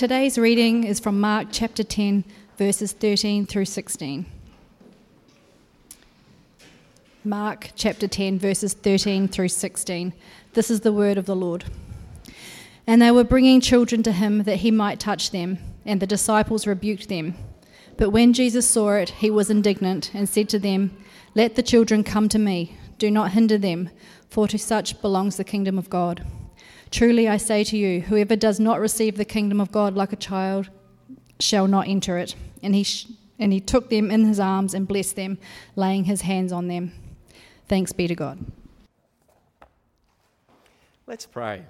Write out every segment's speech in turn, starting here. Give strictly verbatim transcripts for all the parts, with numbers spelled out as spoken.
Today's reading is from Mark chapter ten, verses thirteen through sixteen. Mark chapter ten, verses thirteen through sixteen. This is the word of the Lord. And they were bringing children to him that he might touch them, and the disciples rebuked them. But when Jesus saw it, he was indignant and said to them, "Let the children come to me. Do not hinder them, for to such belongs the kingdom of God. Truly I say to you, whoever does not receive the kingdom of God like a child shall not enter it." And he sh- and he took them in his arms and blessed them, laying his hands on them. Thanks be to God. Let's pray.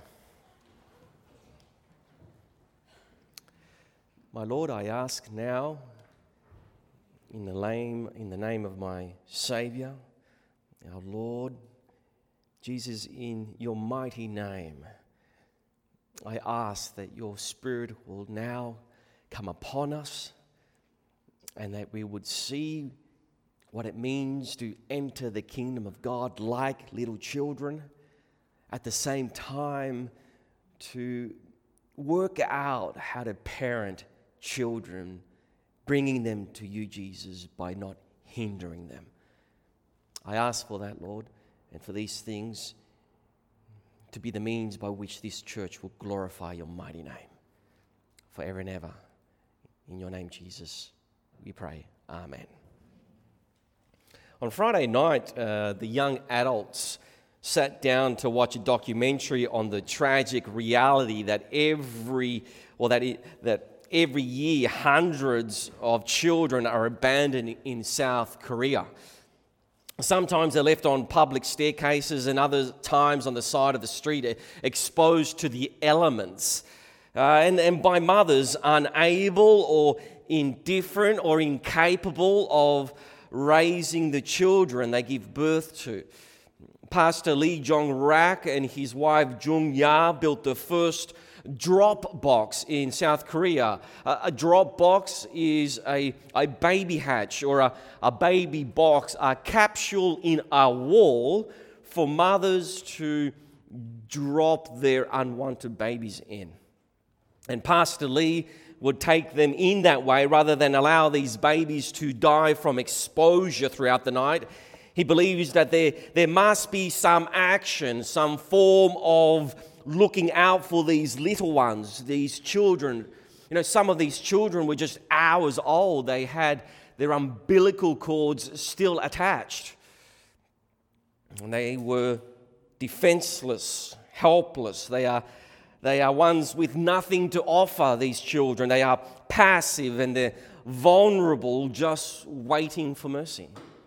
My Lord, I ask now, in the name, in the name of my Saviour, our Lord, Jesus, in your mighty name, I ask that your Spirit will now come upon us and that we would see what it means to enter the kingdom of God like little children, at the same time to work out how to parent children, bringing them to you, Jesus, by not hindering them. I ask for that, Lord, and for these things to be the means by which this church will glorify your mighty name forever and ever. In your name, Jesus, we pray. Amen. On Friday night, uh, the young adults sat down to watch a documentary on the tragic reality that every, or that it, that every year hundreds of children are abandoned in South Korea. Sometimes they're left on public staircases, and other times on the side of the street, exposed to the elements. Uh, and, and by mothers unable or indifferent or incapable of raising the children they give birth to. Pastor Lee Jong-rak and his wife Jung Ya built the first drop box in South Korea. A, a drop box is a, a baby hatch or a, a baby box, a capsule in a wall for mothers to drop their unwanted babies in. And Pastor Lee would take them in that way rather than allow these babies to die from exposure throughout the night. He believes that there, there must be some action, some form of looking out for these little ones, these children. You know, some of these children were just hours old. They had their umbilical cords still attached. And they were defenseless, helpless. They are, they are ones with nothing to offer, these children. They are passive and they're vulnerable, just waiting for mercy.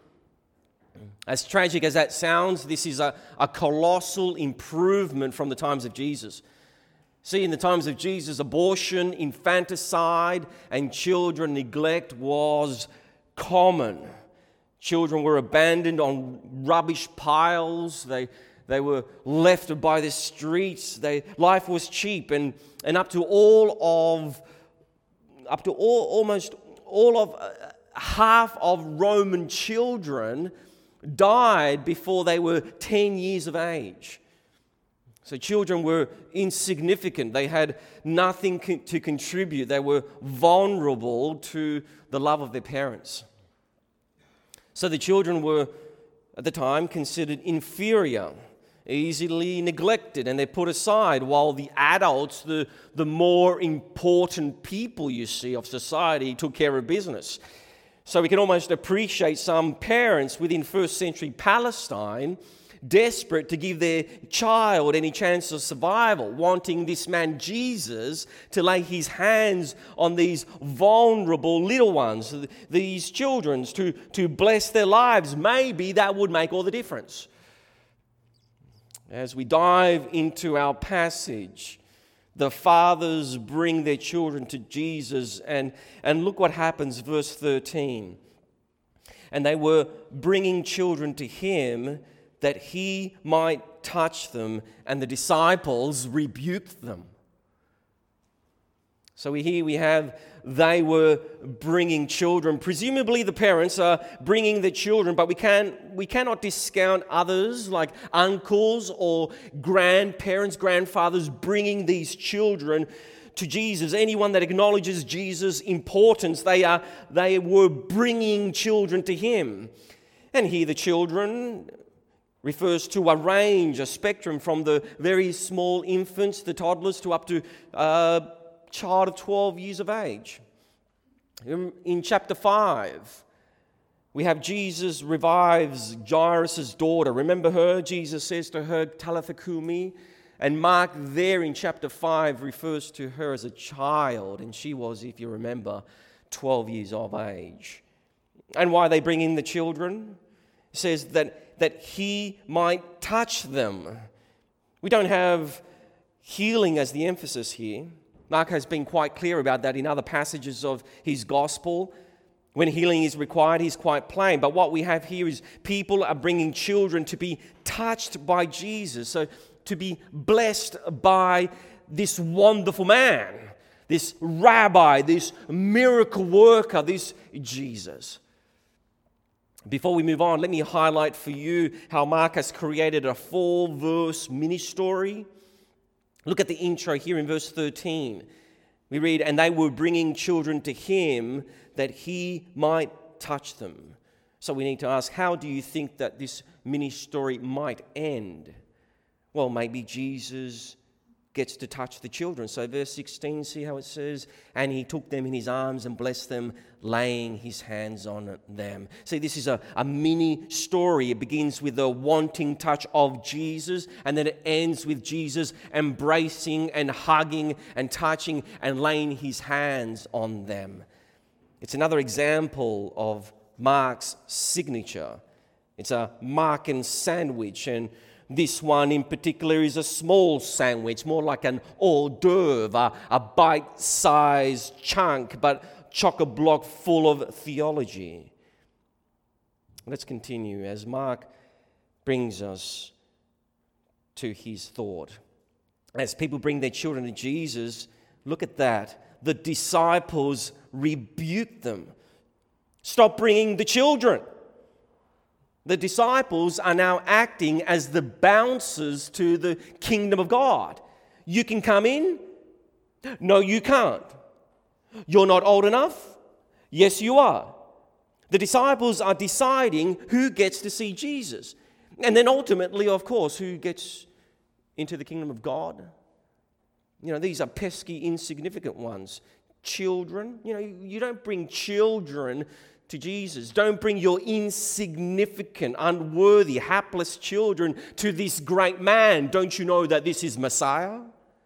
As tragic as that sounds, this is a, a colossal improvement from the times of Jesus. See, in the times of Jesus, abortion, infanticide, and children neglect was common. Children were abandoned on rubbish piles. They, they were left by the streets. They, life was cheap, and, and up to all of, up to all, almost all of uh, half of Roman children died before they were ten years of age. So children were insignificant. They had nothing co- to contribute. They were vulnerable to the love of their parents. So the children were, at the time, considered inferior, easily neglected, and they're put aside, while the adults, the, the more important people, you see, of society, took care of business. So we can almost appreciate some parents within first century Palestine desperate to give their child any chance of survival, wanting this man Jesus to lay his hands on these vulnerable little ones, these children, to, to bless their lives. Maybe that would make all the difference. As we dive into our passage, the fathers bring their children to Jesus, and, and look what happens, verse thirteen. And they were bringing children to him that he might touch them, and the disciples rebuked them. So here we have, they were bringing children. Presumably the parents are bringing the children, but we can we cannot discount others like uncles or grandparents, grandfathers bringing these children to Jesus, anyone that acknowledges Jesus' importance, they are they were bringing children to him. And here the children refers to a range, a spectrum from the very small infants, the toddlers, to up to a child of twelve years of age. In chapter five, we have Jesus revives Jairus' daughter. Remember her? Jesus says to her, Talitha Kumi. And Mark there in chapter five refers to her as a child. And she was, if you remember, twelve years of age. And why they bring in the children? It says that, that he might touch them. We don't have healing as the emphasis here. Mark has been quite clear about that in other passages of his gospel. When healing is required, he's quite plain. But what we have here is people are bringing children to be touched by Jesus. So to be blessed by this wonderful man, this rabbi, this miracle worker, this Jesus. Before we move on, let me highlight for you how Mark has created a four-verse mini-story. Look at the intro here in verse thirteen. We read, and they were bringing children to him that he might touch them. So we need to ask, how do you think that this mini-story might end? Well, maybe Jesus gets to touch the children. So verse sixteen, see how it says, and he took them in his arms and blessed them, laying his hands on them. See, this is a, a mini story. It begins with the wanting touch of Jesus, and then it ends with Jesus embracing and hugging and touching and laying his hands on them. It's another example of Mark's signature. It's a Markan sandwich, and this one in particular is a small sandwich, more like an hors d'oeuvre, a, a bite-sized chunk, but chock-a-block full of theology. Let's continue as Mark brings us to his thought. As people bring their children to Jesus, look at that. The disciples rebuke them. Stop bringing the children. The disciples are now acting as the bouncers to the kingdom of God. You can come in. No, you can't. You're not old enough. Yes, you are. The disciples are deciding who gets to see Jesus. And then ultimately, of course, who gets into the kingdom of God. You know, these are pesky, insignificant ones. Children. You know, you don't bring children to Jesus. Don't bring your insignificant, unworthy, hapless children to this great man. Don't you know that this is Messiah?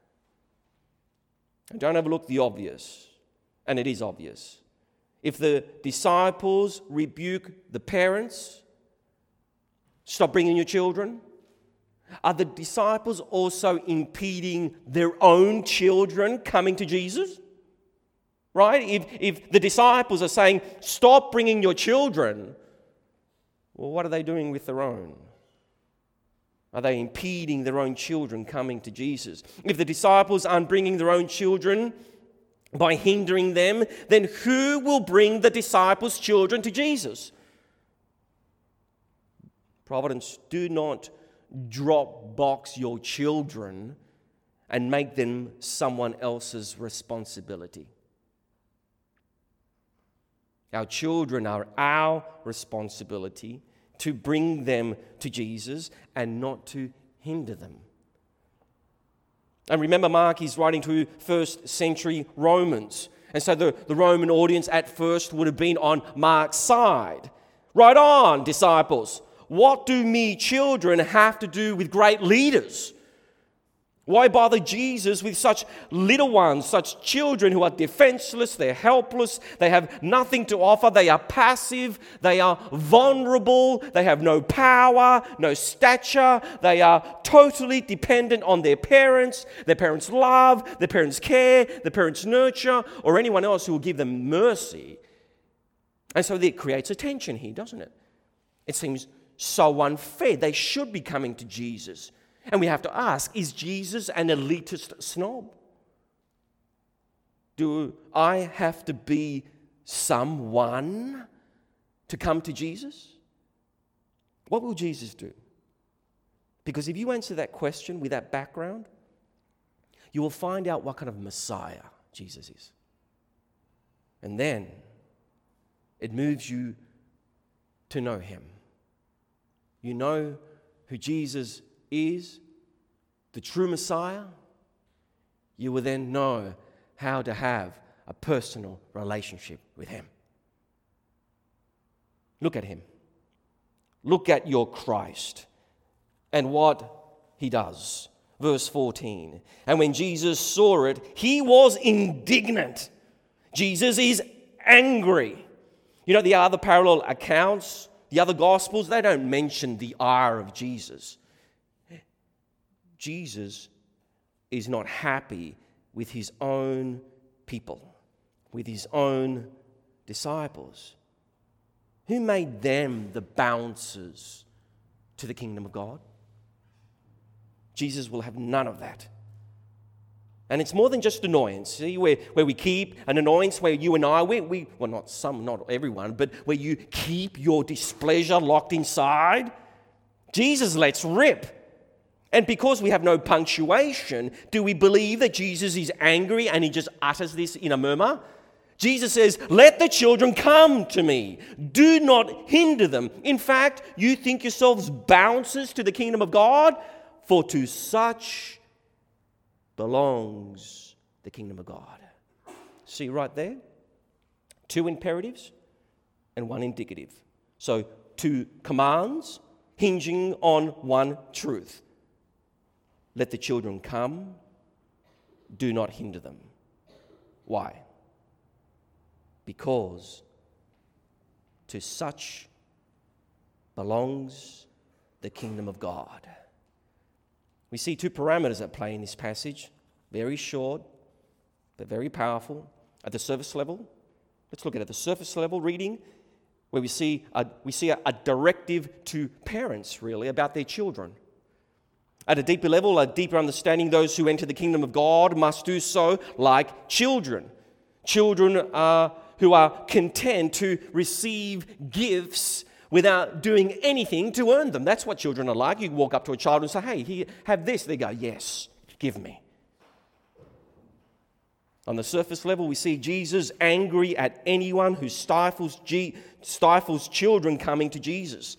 And don't overlook the obvious. And it is obvious. If the disciples rebuke the parents, stop bringing your children, are the disciples also impeding their own children coming to Jesus? Right? If, if the disciples are saying, stop bringing your children, well, what are they doing with their own? Are they impeding their own children coming to Jesus? If the disciples aren't bringing their own children by hindering them, then who will bring the disciples' children to Jesus? Providence, do not drop box your children and make them someone else's responsibility. Our children are our responsibility to bring them to Jesus and not to hinder them. And remember, Mark is writing to first century Romans. And so the, the Roman audience at first would have been on Mark's side. Right on, disciples. What do me children have to do with great leaders? Why bother Jesus with such little ones, such children who are defenseless, they're helpless, they have nothing to offer, they are passive, they are vulnerable, they have no power, no stature, they are totally dependent on their parents, their parents' love, their parents' care, their parents' nurture, or anyone else who will give them mercy. And so it creates a tension here, doesn't it? It seems so unfair. They should be coming to Jesus. And we have to ask, is Jesus an elitist snob? Do I have to be someone to come to Jesus? What will Jesus do? Because if you answer that question with that background, you will find out what kind of Messiah Jesus is. And then it moves you to know him. You know who Jesus is, the true Messiah. You will then know how to have a personal relationship with him. Look at him. Look at your Christ and what he does. Verse fourteen. And when Jesus saw it, he was indignant. Jesus is angry. You know, the other parallel accounts, the other Gospels, they don't mention the ire of Jesus. Jesus is not happy with his own people, with his own disciples. Who made them the bouncers to the kingdom of God? Jesus will have none of that. And it's more than just annoyance. See, where, where we keep an annoyance, where you and I, we, we, well, not some, not everyone, but where you keep your displeasure locked inside. Jesus lets rip. And because we have no punctuation, do we believe that Jesus is angry and he just utters this in a murmur? Jesus says, let the children come to me. Do not hinder them. In fact, you think yourselves bouncers to the kingdom of God? For to such belongs the kingdom of God. See right there? Two imperatives and one indicative. So two commands hinging on one truth. Let the children come. Do not hinder them. Why? Because to such belongs the kingdom of God. We see two parameters at play in this passage. Very short, but very powerful. At the surface level, let's look at it. The surface level reading, where we see a, we see a, a directive to parents, really, about their children. At a deeper level, a deeper understanding, those who enter the kingdom of God must do so like children. Children are, who are content to receive gifts without doing anything to earn them. That's what children are like. You walk up to a child and say, hey, here, have this. They go, yes, give me. On the surface level, we see Jesus angry at anyone who stifles, G- stifles children coming to Jesus.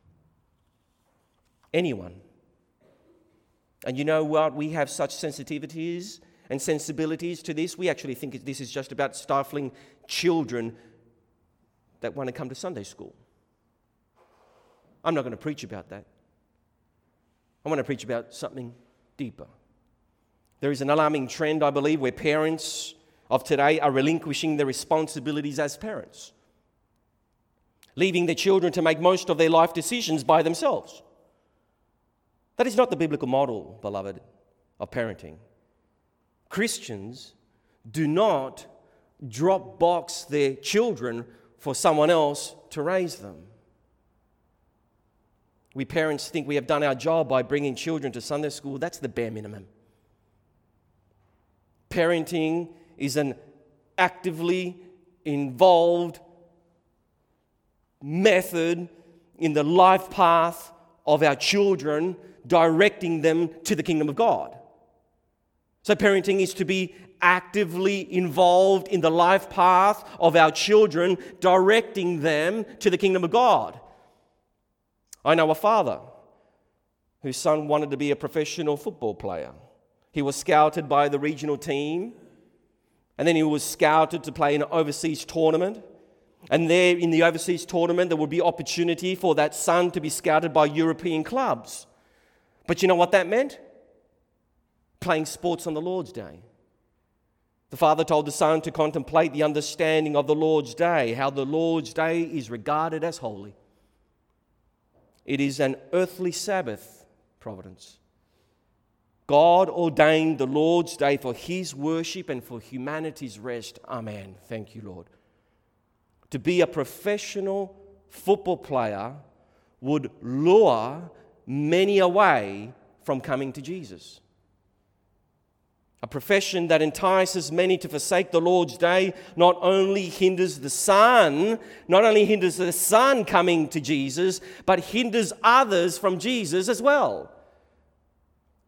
Anyone. And you know what? We have such sensitivities and sensibilities to this. We actually think this is just about stifling children that want to come to Sunday school. I'm not going to preach about that. I want to preach about something deeper. There is an alarming trend, I believe, where parents of today are relinquishing their responsibilities as parents, leaving their children to make most of their life decisions by themselves. That is not the biblical model, beloved, of parenting. Christians do not drop box their children for someone else to raise them. We parents think we have done our job by bringing children to Sunday school. That's the bare minimum. Parenting is an actively involved method in the life path of our children, directing them to the kingdom of God. So parenting is to be actively involved in the life path of our children, directing them to the kingdom of God. I know a father whose son wanted to be a professional football player. He was scouted by the regional team, and then he was scouted to play in an overseas tournament. And there in the overseas tournament, there would be opportunity for that son to be scouted by European clubs. But you know what that meant? Playing sports on the Lord's Day. The father told the son to contemplate the understanding of the Lord's Day, how the Lord's Day is regarded as holy. It is an earthly Sabbath, Providence. God ordained the Lord's Day for His worship and for humanity's rest. Amen. Thank you, Lord. To be a professional football player would lure many away from coming to Jesus. A profession that entices many to forsake the Lord's Day not only hinders the son, not only hinders the son coming to Jesus, but hinders others from Jesus as well.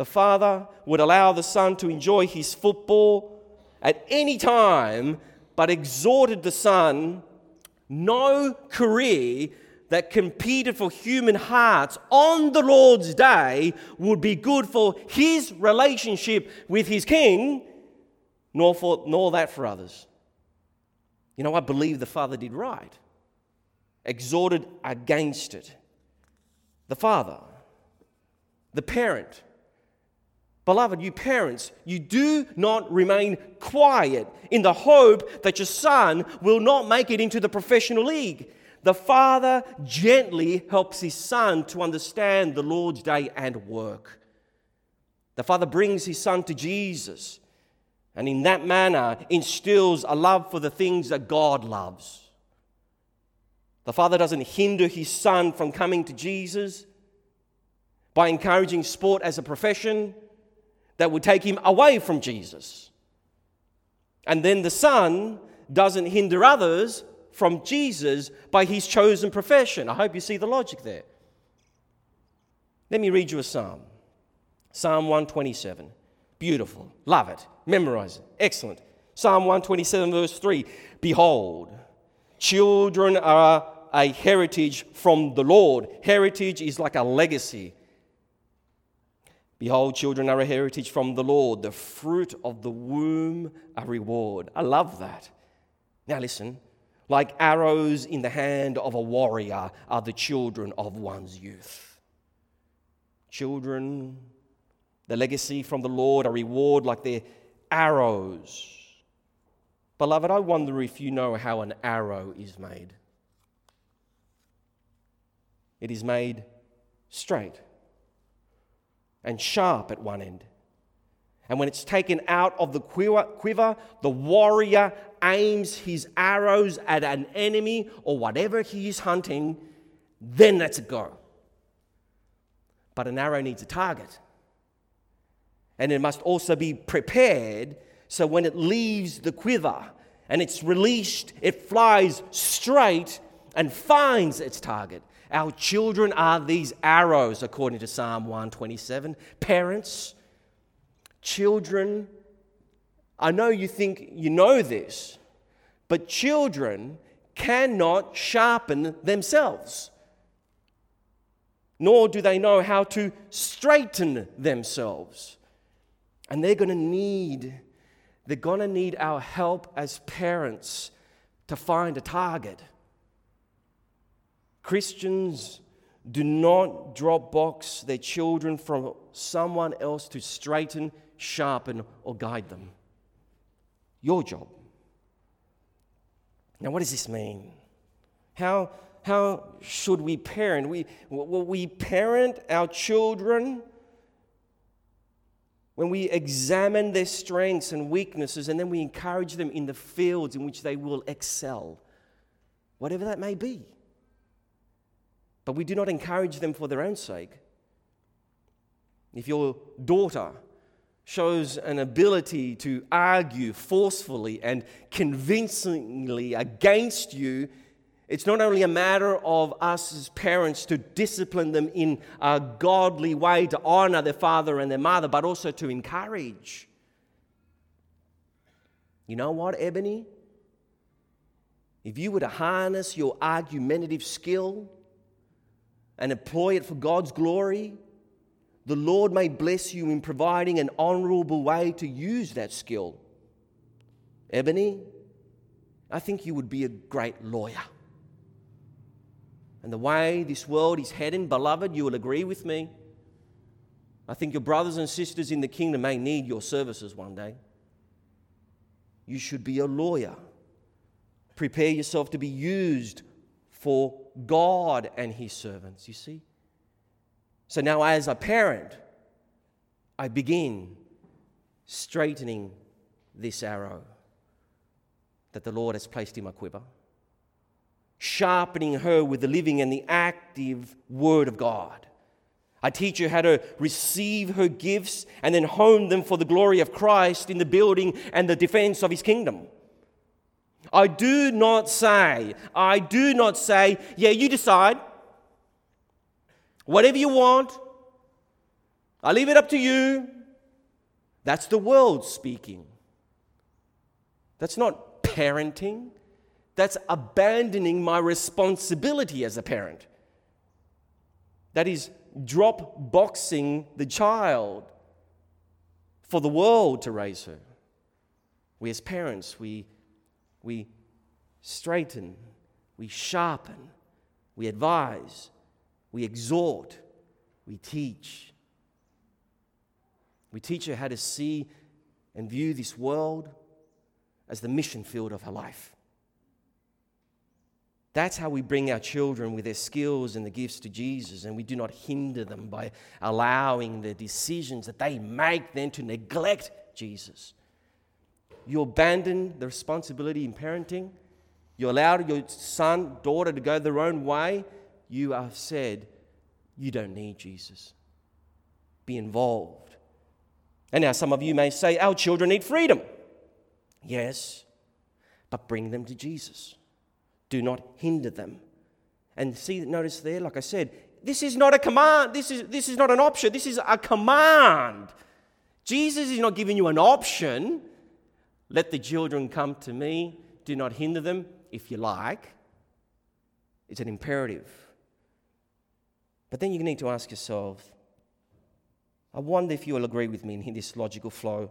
The Father would allow the Son to enjoy his football at any time, but exhorted the Son, no career that competed for human hearts on the Lord's day would be good for his relationship with his King, nor for nor that for others. You know, I believe the Father did right. Exhorted against it. The Father, the parent. Beloved, you parents, you do not remain quiet in the hope that your son will not make it into the professional league. The Father gently helps his Son to understand the Lord's day and work. The Father brings his Son to Jesus, and in that manner instills a love for the things that God loves. The Father doesn't hinder his Son from coming to Jesus by encouraging sport as a profession that would take him away from Jesus. And then the Son doesn't hinder others from Jesus by his chosen profession. I hope you see the logic there. Let me read you a psalm. Psalm one twenty-seven. Beautiful. Love it. Memorize it. Excellent. Psalm one twenty-seven verse three. Behold, children are a heritage from the Lord. Heritage is like a legacy. Behold, children are a heritage from the Lord. The fruit of the womb a reward. I love that. Now listen. Like arrows in the hand of a warrior are the children of one's youth. Children, the legacy from the Lord, a reward like their arrows. Beloved, I wonder if you know how an arrow is made. It is made straight and sharp at one end. And when it's taken out of the quiver, the warrior aims his arrows at an enemy or whatever he is hunting, then lets it go. But an arrow needs a target. And it must also be prepared so when it leaves the quiver and it's released, it flies straight and finds its target. Our children are these arrows, according to Psalm one twenty-seven. Parents, children, I know you think you know this, but children cannot sharpen themselves, nor do they know how to straighten themselves. And they're going to need, they're going to need our help as parents to find a target. Christians do not drop box their children from someone else to straighten, sharpen, or guide them. Your job. Now, what does this mean? How, how should we parent? We, will we parent our children when we examine their strengths and weaknesses, and then we encourage them in the fields in which they will excel, whatever that may be. But we do not encourage them for their own sake. If your daughter shows an ability to argue forcefully and convincingly against you, it's not only a matter of us as parents to discipline them in a godly way, to honor their father and their mother, but also to encourage. You know what, Ebony? If you were to harness your argumentative skill and employ it for God's glory, the Lord may bless you in providing an honorable way to use that skill. Ebony, I think you would be a great lawyer. And the way this world is heading, beloved, you will agree with me. I think your brothers and sisters in the kingdom may need your services one day. You should be a lawyer. Prepare yourself to be used for God and His servants, you see. So now as a parent, I begin straightening this arrow that the Lord has placed in my quiver, sharpening her with the living and the active Word of God. I teach her how to receive her gifts and then hone them for the glory of Christ in the building and the defense of His kingdom. I do not say, I do not say, yeah, you decide. Whatever you want, I leave it up to you. That's the world speaking. That's not parenting. That's abandoning my responsibility as a parent. That is drop boxing the child for the world to raise her. We as parents, we, we straighten, we sharpen, we advise, we exhort, we teach. We teach her how to see and view this world as the mission field of her life. That's how we bring our children with their skills and the gifts to Jesus, and we do not hinder them by allowing the decisions that they make then to neglect Jesus. You abandon the responsibility in parenting. You allow your son, daughter to go their own way. You have said, you don't need Jesus. Be involved. And now some of you may say, our children need freedom. Yes, but bring them to Jesus. Do not hinder them. And see, notice there, like I said, this is not a command. This is, this is not an option. This is a command. Jesus is not giving you an option. Let the children come to me. Do not hinder them if you like. It's an imperative. But then you need to ask yourself, I wonder if you will agree with me in this logical flow.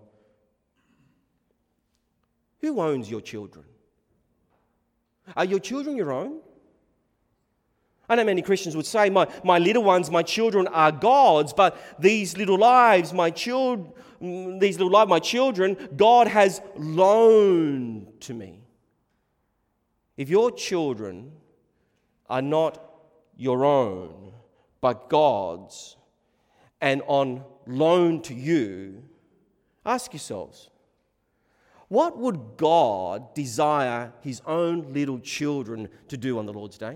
Who owns your children? Are your children your own? I know many Christians would say, my, my little ones, my children are God's, but these little lives, my children, these little lives, my children, God has loaned to me. If your children are not your own, but God's, and on loan to you, ask yourselves, what would God desire his own little children to do on the Lord's Day?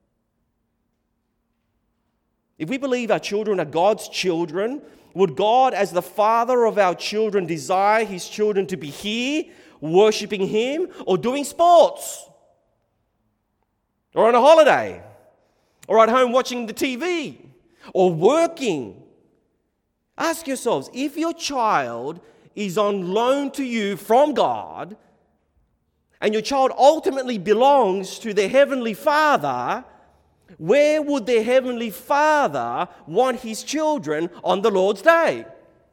If we believe our children are God's children, would God, as the Father of our children, desire his children to be here, worshipping him, or doing sports? Or on a holiday? Or at home watching the T V? Or working? Ask yourselves, if your child is on loan to you from God, and your child ultimately belongs to their Heavenly Father, where would their Heavenly Father want his children on the Lord's Day?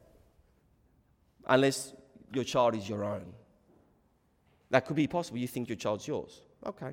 Unless your child is your own. That could be possible. You think your child's yours. Okay.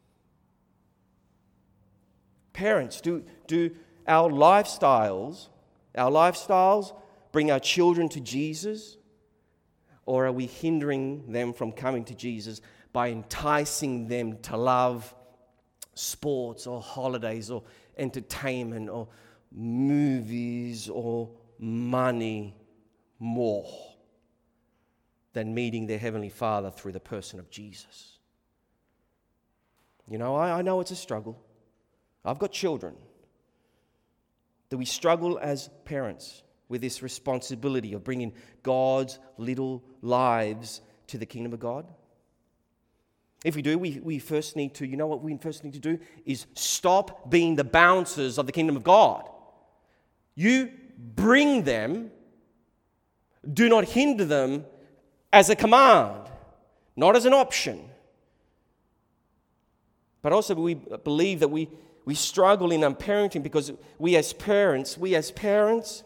Parents, do, do our lifestyles, our lifestyles bring our children to Jesus? Or are we hindering them from coming to Jesus by enticing them to love sports or holidays or entertainment or movies or money more than meeting their Heavenly Father through the person of Jesus? You know, I, I know it's a struggle. I've got children. Do we struggle as parents with this responsibility of bringing God's little lives to the kingdom of God? If we do, we, we first need to, you know what we first need to do is stop being the bouncers of the kingdom of God. You bring them, do not hinder them as a command, not as an option. But also we believe that we, we struggle in our parenting because we as parents, we as parents,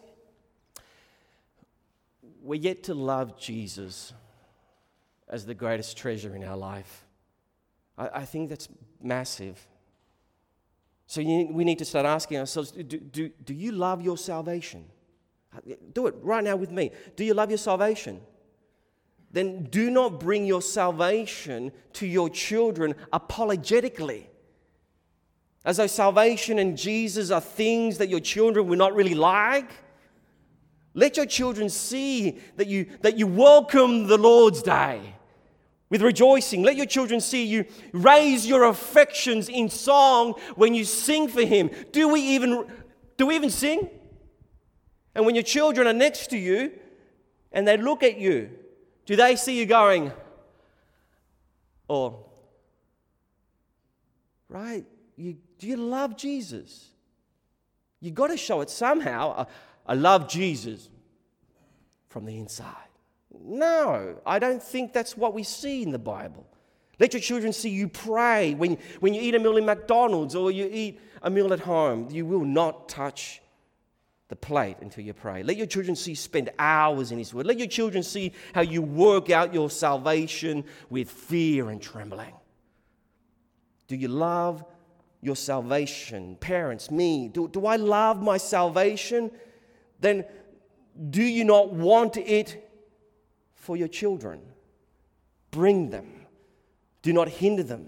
we're yet to love Jesus as the greatest treasure in our life. I, I think that's massive. So you, we need to start asking ourselves, do, do, do you love your salvation? Do it right now with me. Do you love your salvation? Then do not bring your salvation to your children apologetically. As though salvation and Jesus are things that your children will not really like. Let your children see that you, that you welcome the Lord's Day with rejoicing. Let your children see you raise your affections in song when you sing for Him. Do we even, do we even sing? And when your children are next to you and they look at you, do they see you going, or, right? You, do you love Jesus? You've got to show it somehow. I love Jesus from the inside. No, I don't think that's what we see in the Bible. Let your children see you pray. When, when you eat a meal in McDonald's or you eat a meal at home, you will not touch the plate until you pray. Let your children see you spend hours in His Word. Let your children see how you work out your salvation with fear and trembling. Do you love your salvation? Parents, me, do, do I love my salvation? Then do you not want it for your children? Bring them. Do not hinder them.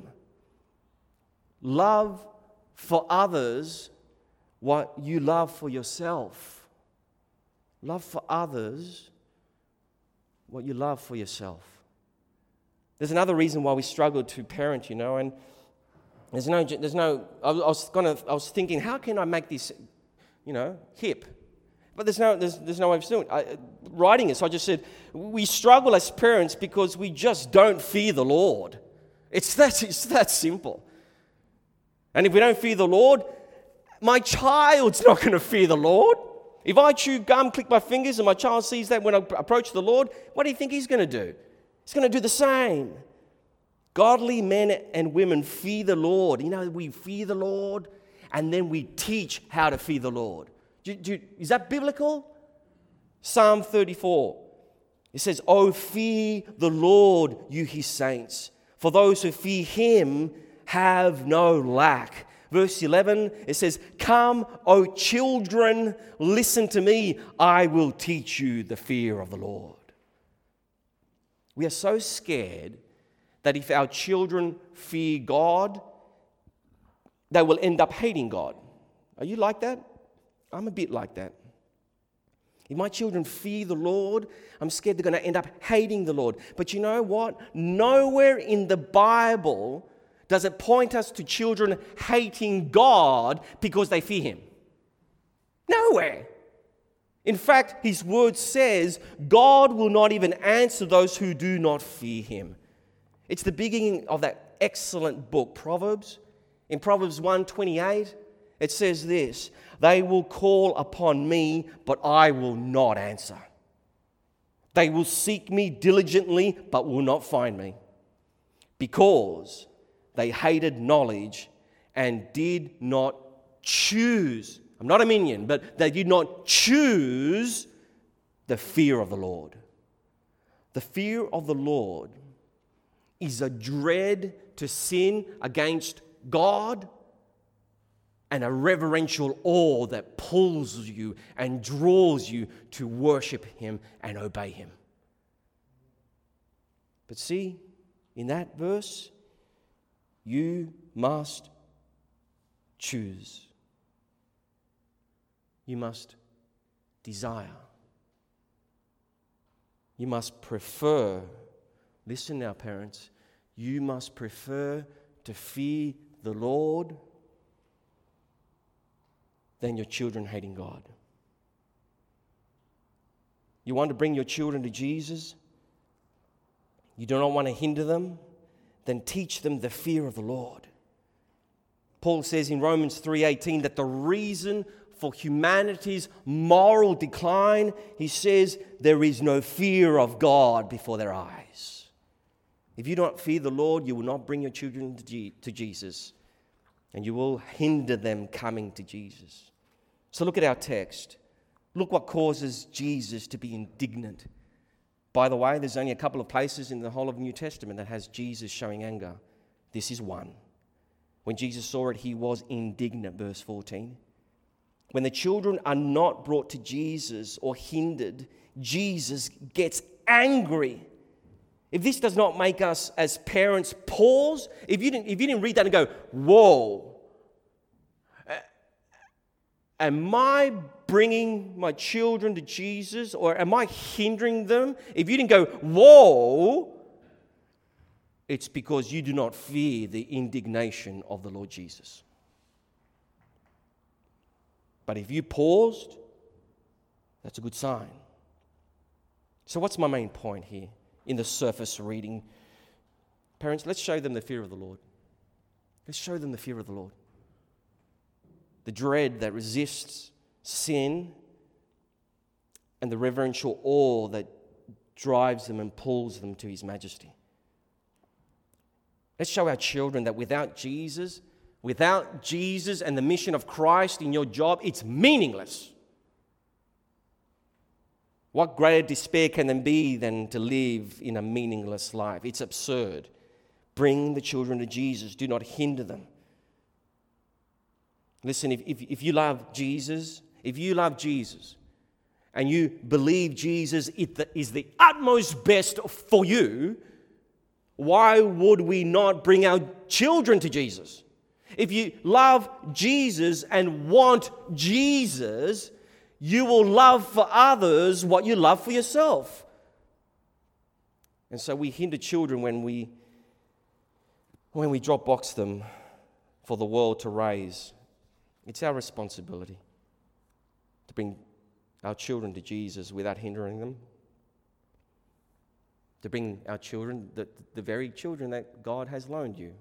Love for others what you love for yourself. Love for others what you love for yourself. There's another reason why we struggle to parent, you know, and there's no, there's no. I was gonna, I was thinking, how can I make this, you know, hip? But there's no, there's, there's no way of doing it. I, writing it, so I just said, we struggle as parents because we just don't fear the Lord. It's that, it's that simple. And if we don't fear the Lord, my child's not going to fear the Lord. If I chew gum, click my fingers, and my child sees that when I approach the Lord, what do you think he's going to do? He's going to do the same. Godly men and women fear the Lord. You know, we fear the Lord, and then we teach how to fear the Lord. Do, do, is that biblical? Psalm thirty-four. It says, "Oh, fear the Lord, you His saints. For those who fear Him have no lack." Verse eleven, it says, "Come, O children, listen to me. I will teach you the fear of the Lord." We are so scared that if our children fear God, they will end up hating God. Are you like that? I'm a bit like that. If my children fear the Lord, I'm scared they're going to end up hating the Lord. But you know what? Nowhere in the Bible does it point us to children hating God because they fear Him. Nowhere. In fact, His word says God will not even answer those who do not fear Him. It's the beginning of that excellent book, Proverbs. In Proverbs one twenty-eight, it says this, "They will call upon me, but I will not answer. They will seek me diligently, but will not find me, because they hated knowledge and did not choose." I'm not a minion, but they did not choose the fear of the Lord. The fear of the Lord is a dread to sin against God and a reverential awe that pulls you and draws you to worship Him and obey Him. But see, in that verse, you must choose. You must desire. You must prefer. Listen now, parents. You must prefer to fear the Lord than your children hating God. You want to bring your children to Jesus? You do not want to hinder them? Then teach them the fear of the Lord. Paul says in Romans three eighteen that the reason for humanity's moral decline, he says, there is no fear of God before their eyes. If you don't fear the Lord, you will not bring your children to, G- to Jesus, and you will hinder them coming to Jesus. So look at our text. Look what causes Jesus to be indignant. By the way, there's only a couple of places in the whole of the New Testament that has Jesus showing anger. This is one. When Jesus saw it, he was indignant, verse fourteen. When the children are not brought to Jesus or hindered, Jesus gets angry. If this does not make us as parents pause, if you didn't, if you didn't read that and go, whoa, am I bringing my children to Jesus or am I hindering them? If you didn't go, whoa, it's because you do not fear the indignation of the Lord Jesus. But if you paused, that's a good sign. So what's my main point here in the surface reading? Parents, let's show them the fear of the Lord. Let's show them the fear of the Lord. The dread that resists sin and the reverential awe that drives them and pulls them to his majesty. Let's show our children that without Jesus, without Jesus and the mission of Christ in your job, it's meaningless. What greater despair can there be than to live in a meaningless life? It's absurd. Bring the children to Jesus. Do not hinder them. Listen, if, if, if you love Jesus, if you love Jesus, and you believe Jesus is the utmost best for you, why would we not bring our children to Jesus? If you love Jesus and want Jesus, you will love for others what you love for yourself. And so we hinder children when we when we drop box them for the world to raise. It's our responsibility to bring our children to Jesus without hindering them. To bring our children, the, the very children that God has loaned you.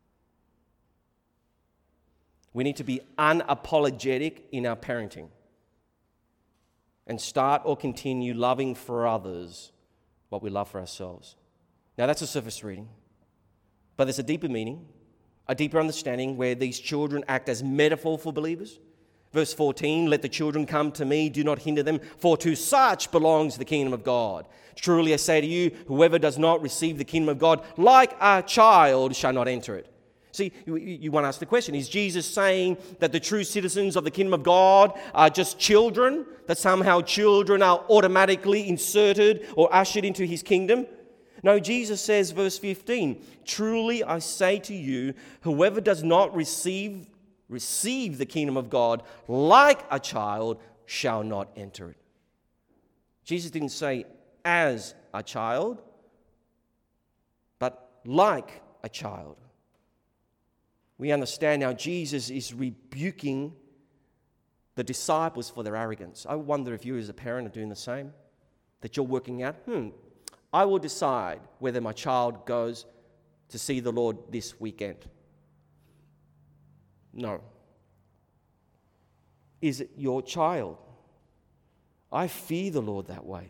We need to be unapologetic in our parenting and start or continue loving for others what we love for ourselves. Now that's a surface reading, but there's a deeper meaning, a deeper understanding where these children act as metaphor for believers. Verse fourteen, let the children come to me, do not hinder them, for to such belongs the kingdom of God. Truly I say to you, whoever does not receive the kingdom of God like a child shall not enter it. See, you, you want to ask the question, is Jesus saying that the true citizens of the kingdom of God are just children? That somehow children are automatically inserted or ushered into his kingdom? No, Jesus says, verse fifteen, truly I say to you, whoever does not receive, receive the kingdom of God like a child shall not enter it. Jesus didn't say as a child, but like a child. We understand now Jesus is rebuking the disciples for their arrogance. I wonder if you as a parent are doing the same, that you're working out, hmm, I will decide whether my child goes to see the Lord this weekend. No. Is it your child? I fear the Lord that way.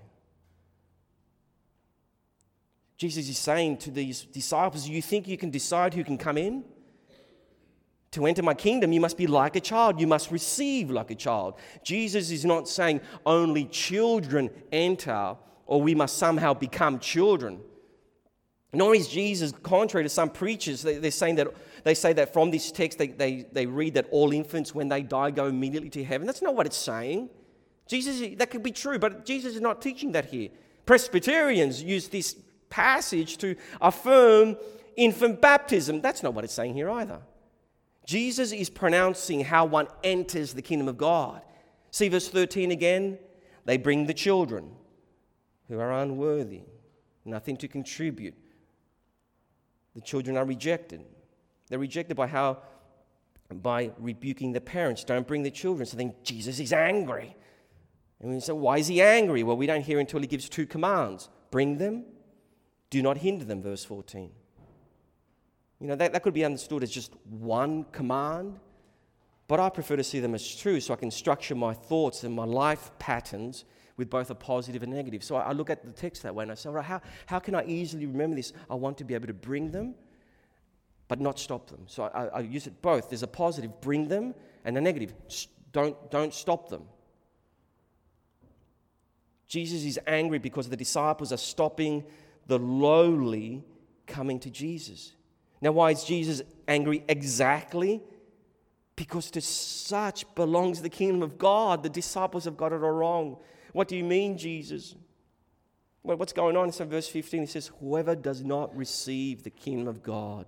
Jesus is saying to these disciples, you think you can decide who can come in? To enter my kingdom, you must be like a child. You must receive like a child. Jesus is not saying only children enter, or we must somehow become children. Nor is Jesus contrary to some preachers. They, they're saying that they say that from this text they, they, they read that all infants when they die go immediately to heaven. That's not what it's saying. Jesus, that could be true, but Jesus is not teaching that here. Presbyterians use this passage to affirm infant baptism. That's not what it's saying here either. Jesus is pronouncing how one enters the kingdom of God. See verse thirteen again. They bring the children who are unworthy, nothing to contribute. The children are rejected. They're rejected by how? By rebuking the parents. Don't bring the children. So then Jesus is angry. And we say, why is he angry? Well, we don't hear until he gives two commands. Bring them, do not hinder them, verse fourteen. You know, that, that could be understood as just one command, but I prefer to see them as true so I can structure my thoughts and my life patterns with both a positive and negative. So I, I look at the text that way and I say, all right, how, how can I easily remember this? I want to be able to bring them, but not stop them. So I, I use it both. There's a positive, bring them, and a negative, don't, don't stop them. Jesus is angry because the disciples are stopping the lowly coming to Jesus. Now, why is Jesus angry exactly? Because to such belongs the kingdom of God. The disciples have got it all wrong. What do you mean, Jesus? Well, what's going on? So verse fifteen, it says, whoever does not receive the kingdom of God.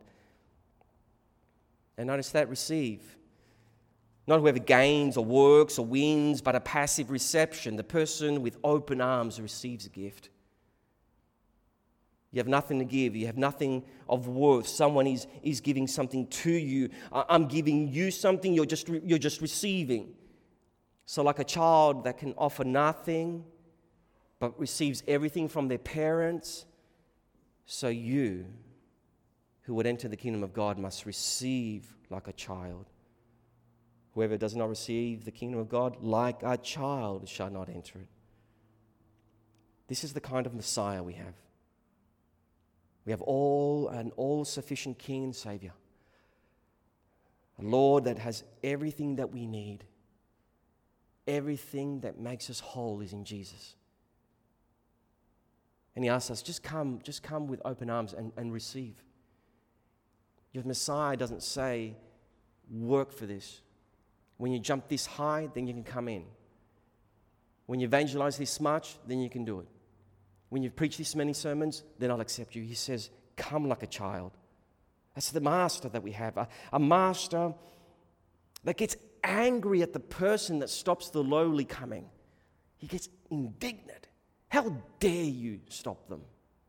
And notice that, receive. Not whoever gains or works or wins, but a passive reception. The person with open arms receives a gift. You have nothing to give. You have nothing of worth. Someone is, is giving something to you. I'm giving you something. You're just, you're just receiving. So like a child that can offer nothing but receives everything from their parents, so you who would enter the kingdom of God must receive like a child. Whoever does not receive the kingdom of God like a child shall not enter it. This is the kind of Messiah we have. We have all an all-sufficient King and Savior. A Lord that has everything that we need. Everything that makes us whole is in Jesus. And he asks us, just come, just come with open arms and, and receive. Your Messiah doesn't say, work for this. When you jump this high, then you can come in. When you evangelize this much, then you can do it. When you preach this many sermons, then I'll accept you. He says, come like a child. That's the master that we have. A, a master that gets angry at the person that stops the lowly coming. He gets indignant. How dare you stop them?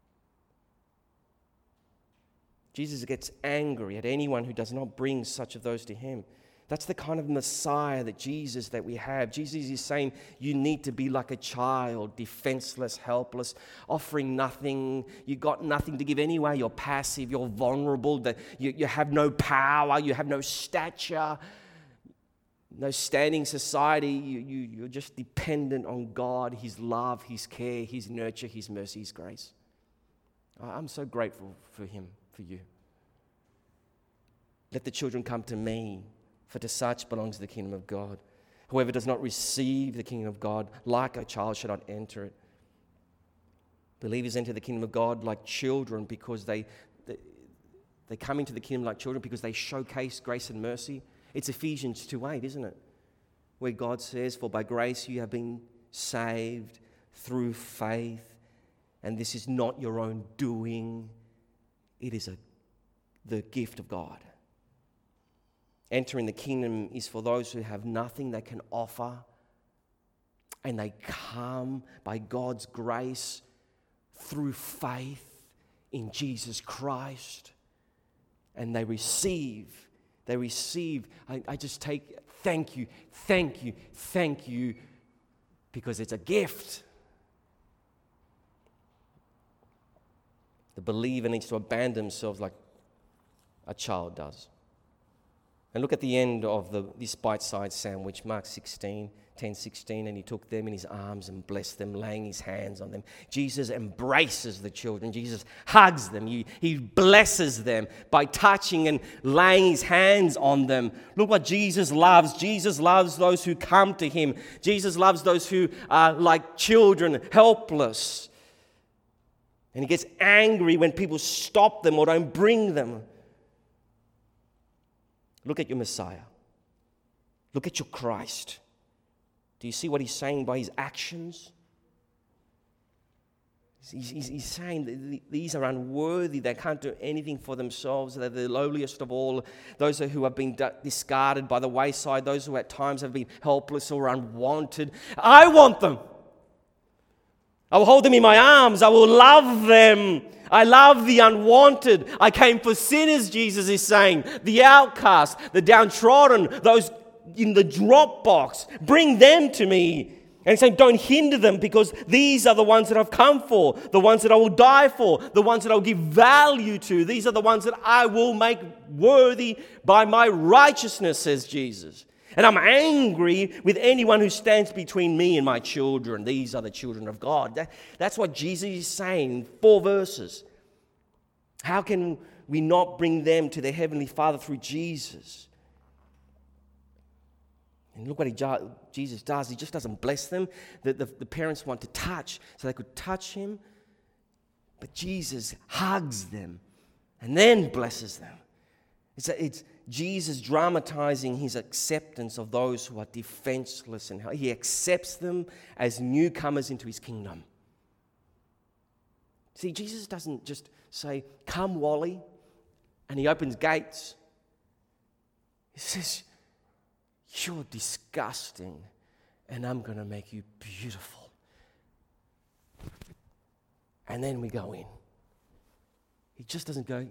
Jesus gets angry at anyone who does not bring such of those to him. That's the kind of Messiah that Jesus that we have. Jesus is saying you need to be like a child, defenseless, helpless, offering nothing. You got nothing to give anyway. You're passive, you're vulnerable, that you, you have no power, you have no stature, no standing society. You, you, you're just dependent on God, His love, His care, His nurture, His mercy, His grace. I'm so grateful for Him, for you. Let the children come to me, for to such belongs the kingdom of God. Whoever does not receive the kingdom of God like a child shall not enter it. Believers enter the kingdom of God like children because they, they, they come into the kingdom like children because they showcase grace and mercy. It's Ephesians two eight, isn't it? Where God says, for by grace you have been saved through faith, and this is not your own doing. It is a, the gift of God. Entering the kingdom is for those who have nothing they can offer, and they come by God's grace through faith in Jesus Christ, and they receive, they receive, I, I just take, thank you, thank you, thank you, because it's a gift. The believer needs to abandon themselves like a child does. And look at the end of the, this bite-sized sandwich, Mark sixteen, ten, sixteen, and he took them in his arms and blessed them, laying his hands on them. Jesus embraces the children. Jesus hugs them. He, he blesses them by touching and laying his hands on them. Look what Jesus loves. Jesus loves those who come to him. Jesus loves those who are like children, helpless. And he gets angry when people stop them or don't bring them. Look at your Messiah. Look at your Christ. Do you see what he's saying by his actions? He's, he's, he's saying that these are unworthy. They can't do anything for themselves. They're the lowliest of all. Those who have been discarded by the wayside. Those who at times have been helpless or unwanted. I want them. I will hold them in my arms. I will love them. I love the unwanted. I came for sinners, Jesus is saying. The outcast, the downtrodden, those in the drop box. Bring them to me. And he's saying, don't hinder them, because these are the ones that I've come for. The ones that I will die for. The ones that I'll give value to. These are the ones that I will make worthy by my righteousness, says Jesus. And I'm angry with anyone who stands between me and my children. These are the children of God. That, that's what Jesus is saying in four verses. How can we not bring them to their Heavenly Father through Jesus? And look what he, Jesus does. He just doesn't bless them. The, the, the parents want to touch so they could touch him. But Jesus hugs them and then blesses them. It's, a, it's Jesus dramatizing his acceptance of those who are defenseless, and how he accepts them as newcomers into his kingdom. See, Jesus doesn't just say, come, Wally, and he opens gates. He says, you're disgusting, and I'm going to make you beautiful. And then we go in. He just doesn't go.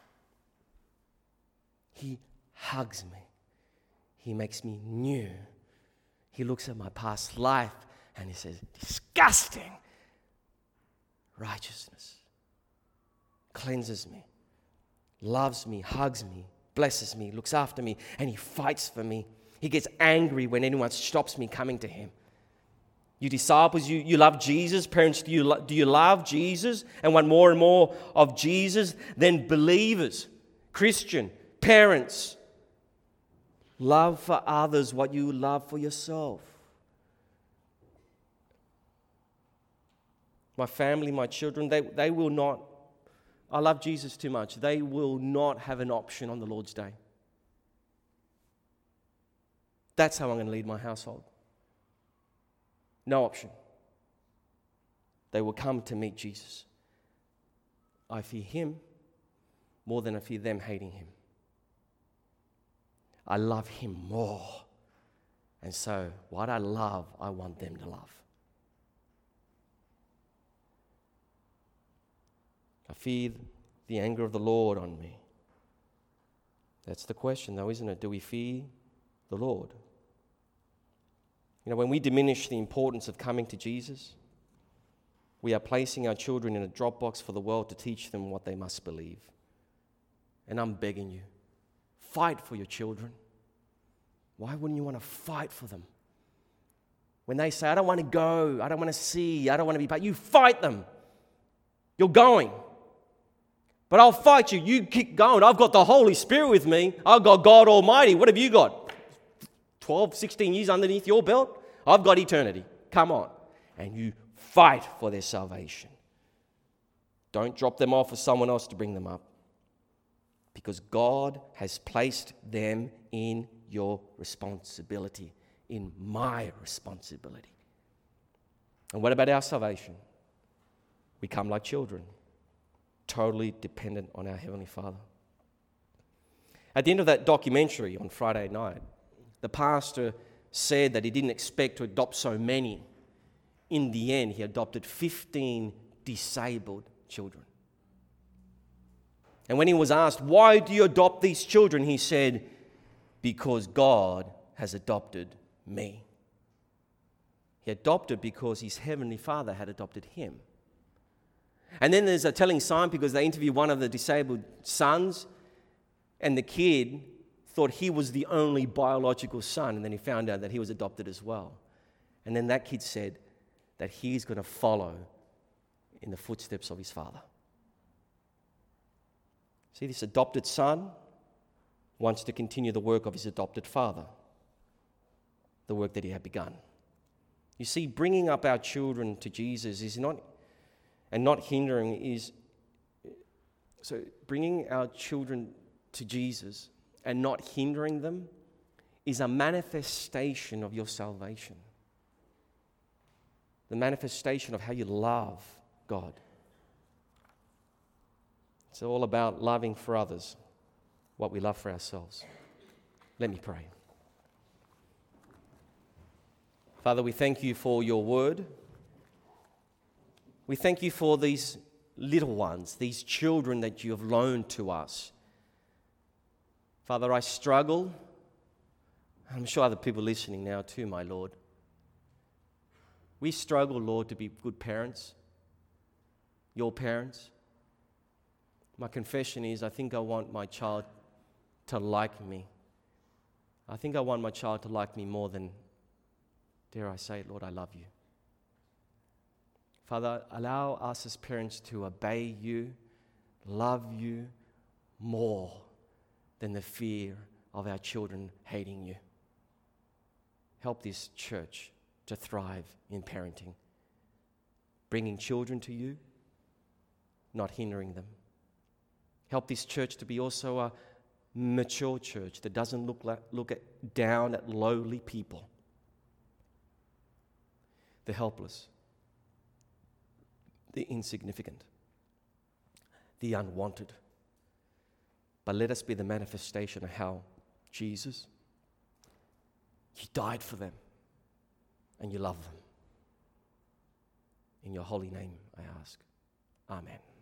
He hugs me. He makes me new. He looks at my past life and he says, disgusting. Righteousness. Cleanses me. Loves me. Hugs me. Blesses me. Looks after me. And he fights for me. He gets angry when anyone stops me coming to him. You disciples, you, you love Jesus. Parents, do you, lo- do you love Jesus and want more and more of Jesus? Then believers, Christian, parents, love for others what you love for yourself. My family, my children, they, they will not, I love Jesus too much, they will not have an option on the Lord's Day. That's how I'm going to lead my household. No option. They will come to meet Jesus. I fear Him more than I fear them hating Him. I love Him more. And so what I love, I want them to love. I fear the anger of the Lord on me. That's the question though, isn't it? Do we fear the Lord? You know, when we diminish the importance of coming to Jesus, we are placing our children in a drop box for the world to teach them what they must believe. And I'm begging you, fight for your children. Why wouldn't you want to fight for them? When they say, I don't want to go, I don't want to see, I don't want to be part, you fight them. You're going. But I'll fight you. You keep going. I've got the Holy Spirit with me. I've got God Almighty. What have you got? twelve, sixteen years underneath your belt? I've got eternity. Come on. And you fight for their salvation. Don't drop them off for someone else to bring them up. Because God has placed them in your responsibility, in my responsibility. And what about our salvation? We come like children, totally dependent on our Heavenly Father. At the end of that documentary on Friday night, the pastor said that he didn't expect to adopt so many. In the end, he adopted fifteen disabled children. And when he was asked, why do you adopt these children? He said, because God has adopted me. He adopted because his Heavenly Father had adopted him. And then there's a telling sign because they interviewed one of the disabled sons, and the kid thought he was the only biological son, and then he found out that he was adopted as well. And then that kid said that he's going to follow in the footsteps of his father. See, this adopted son wants to continue the work of his adopted father, the work that he had begun. You see, bringing up our children to Jesus is not, and not hindering is, so bringing our children to Jesus and not hindering them is a manifestation of your salvation. The manifestation of how you love God. It's all about loving for others what we love for ourselves. Let me pray. Father, we thank you for your word. We thank you for these little ones, these children that you have loaned to us. Father, I struggle. I'm sure other people listening now too, my Lord. We struggle, Lord, to be good parents, your parents. My confession is I think I want my child to like me. I think I want my child to like me more than, dare I say it, Lord, I love you. Father, allow us as parents to obey you, love you more than the fear of our children hating you. Help this church to thrive in parenting, bringing children to you, not hindering them. Help this church to be also a mature church that doesn't look like, look at, down at lowly people, the helpless, the insignificant, the unwanted. But let us be the manifestation of how Jesus, you died for them and you love them. In your holy name I ask. Amen.